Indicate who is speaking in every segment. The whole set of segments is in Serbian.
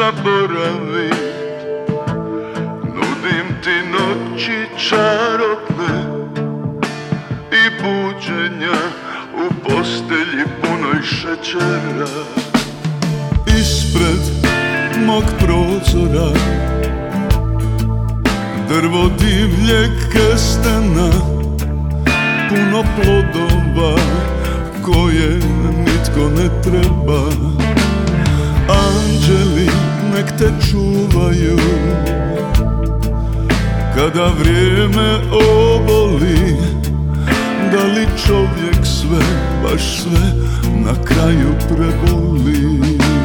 Speaker 1: zaboravi. Nudim ti noći čarobne i buđenja u postelji punoj šećera.
Speaker 2: Ispred mog prozora drvo divljeg kestena, puno plodova koje nitko ne treba. Anđeli nek te čuvaju kada vrijeme oboli. Da li čovjek sve, baš sve na kraju preboli?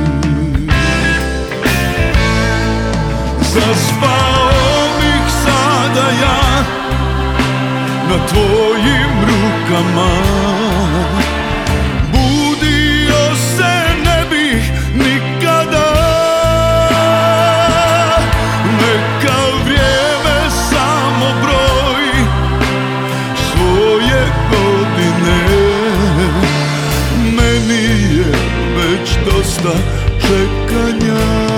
Speaker 2: Zaspao bih sada ja na tvojim rukama. Budio se ne bih nikada. Neka vrijeme samo broji svoje godine. Meni je već dosta čekanja.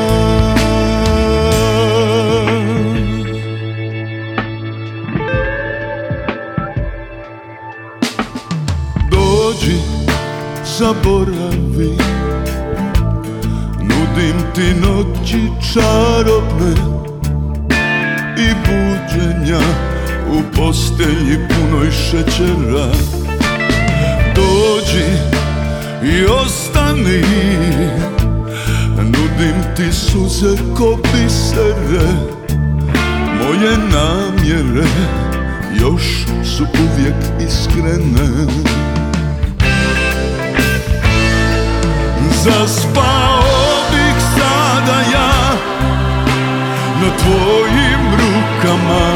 Speaker 2: Dođi, zaboravi, nudim ti noći čarobne i buđenja u postelji punoj šećera. Dođi i ostani, nudim ti suze ko bisere. Moje namjere još su uvijek iskrene. Zaspao bih sada ja na tvojim rukama.